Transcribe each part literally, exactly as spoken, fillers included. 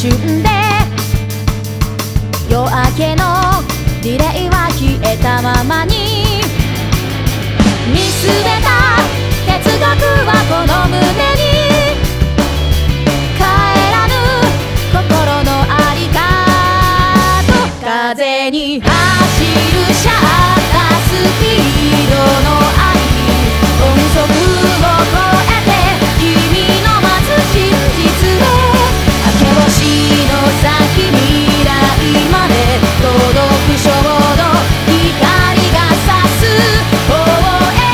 瞬で夜明けのリレーは消えたままに見据えた哲学はこの胸に帰らぬ心のありかと風に走るシャッタースピードの愛音速を超えて君の待つ真実へ明け星の先未来まで届く衝動光が差す方へ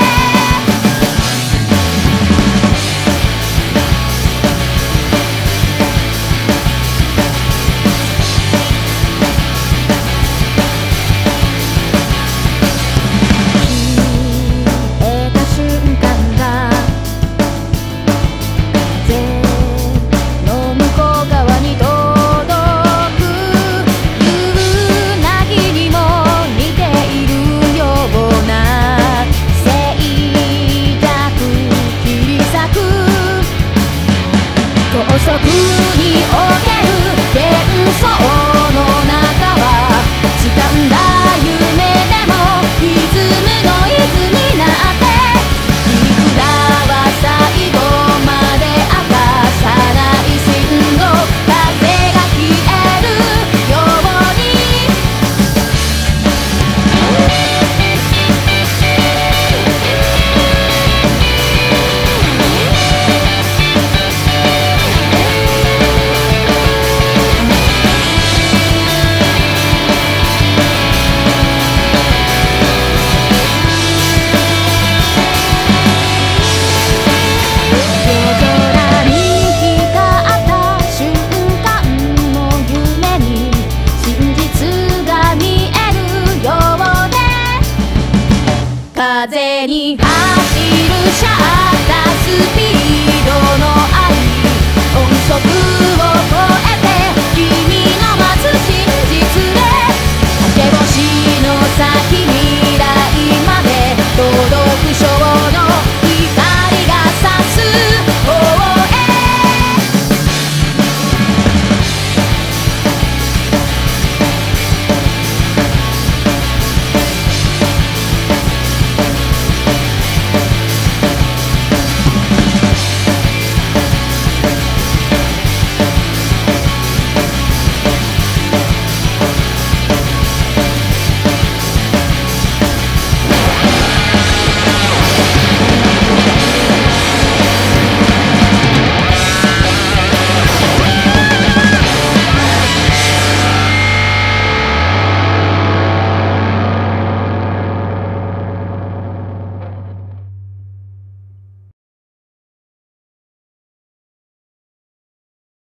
高速